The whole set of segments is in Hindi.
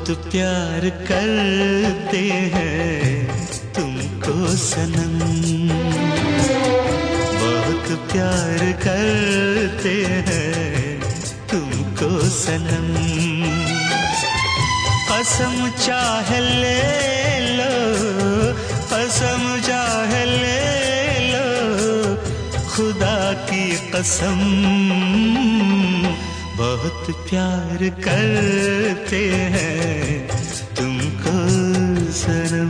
बहुत प्यार करते हैं तुमको सनम, बहुत प्यार करते हैं तुमको सनम। कसम चाहे ले लो, कसम चाहे ले लो, खुदा की कसम। बहुत प्यार करते हैं तुमको सनम।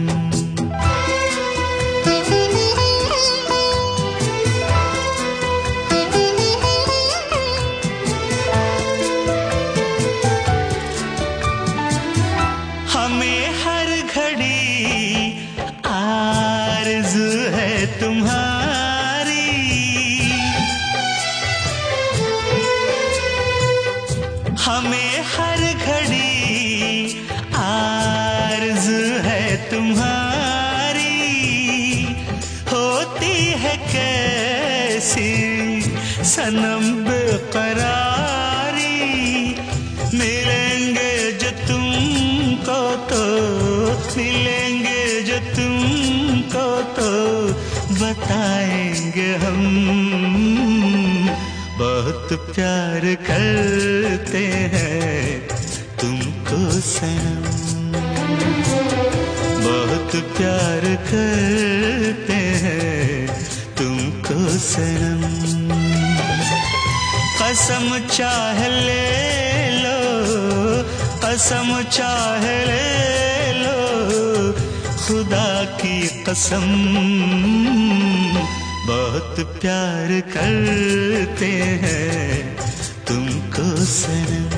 हमें हर घड़ी आरज़ू है तुम्हारी, हमें हर घड़ी आरज़ू है तुम्हारी। होती है कैसी सनम बेकरारी, मिलेंगे जो तुमको तो, मिलेंगे जो तुमको तो बताएंगे हम। बहुत प्यार करते हैं तुमको सनम, बहुत प्यार करते हैं तुमको सनम। कसम चाहे ले लो, कसम चाहे ले लो, खुदा की कसम। बहुत प्यार करते हैं तुमको सनम।